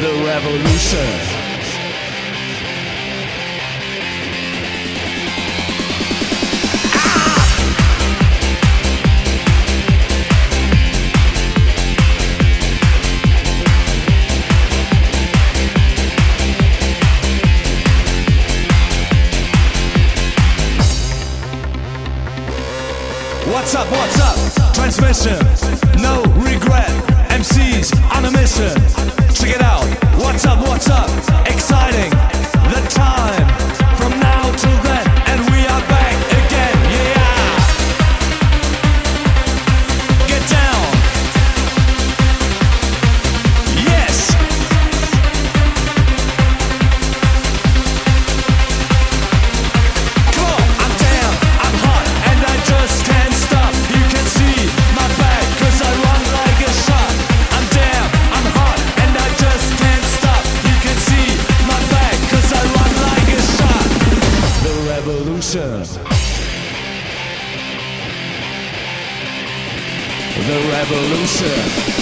The revolution. What's up, what's up? Transmission, no regret. MCs on a mission. Check it out. What's up, what's up? Exciting. The time from now till then. And we are back again, yeah. Get down. Yes. Come on, I'm down, I'm hot, and I just can't stop. You can see my back, 'cause I run like a shot. I'm down, I'm hot, and I just can't stop. You can see my back, 'cause I run like a shot. The revolution. The revolution.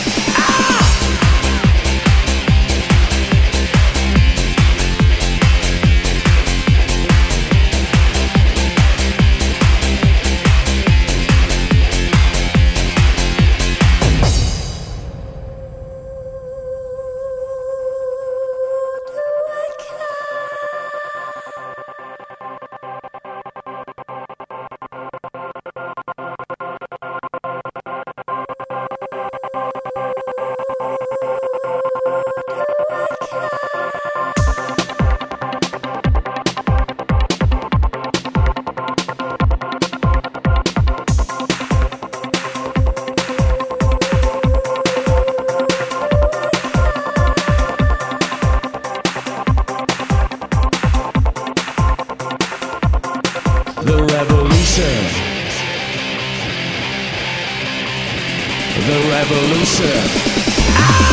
The revolution. The revolution.